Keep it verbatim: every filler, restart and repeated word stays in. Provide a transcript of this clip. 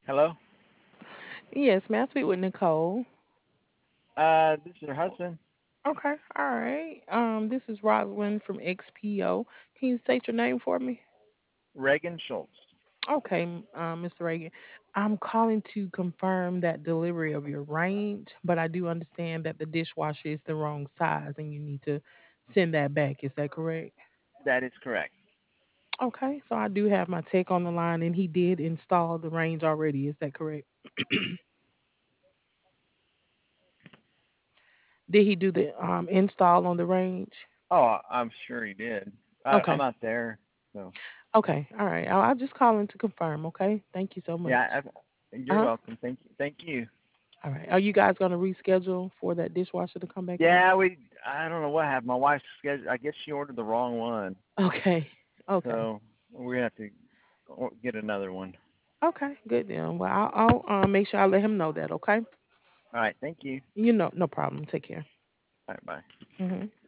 Hello? Yes, may I speak with Nicole? Uh, this is her husband, Okay, all right. Um, this is Rosalind from X P O. Can you state your name for me? Reagan Schultz. Okay, m- um, mister Reagan. I'm calling to confirm that delivery of your range, but I do understand that the dishwasher is the wrong size and you need to send that back. Is that correct? That is correct. Okay, so I do have my tech on the line and he did install the range already. Is that correct? Did he do the um, install on the range? Oh, I'm sure he did. I, I'm Okay. out there, so Okay. All right. I'll, I'll just call in to confirm. Okay. Thank you so yeah. much. I, Uh you're huh. welcome. Thank you. Thank you. All right. Are you guys going to reschedule for that dishwasher to come back out? Yeah, we. I don't know what happened. My wife's schedule. I guess she ordered the wrong one, Okay. Okay. so we're gonna have to o- get another one. Okay. Good deal. Well, I'll, I'll uh, make sure I let him know that. Okay. All right. Thank you. You know, no problem. Take care. All right. Bye. Hmm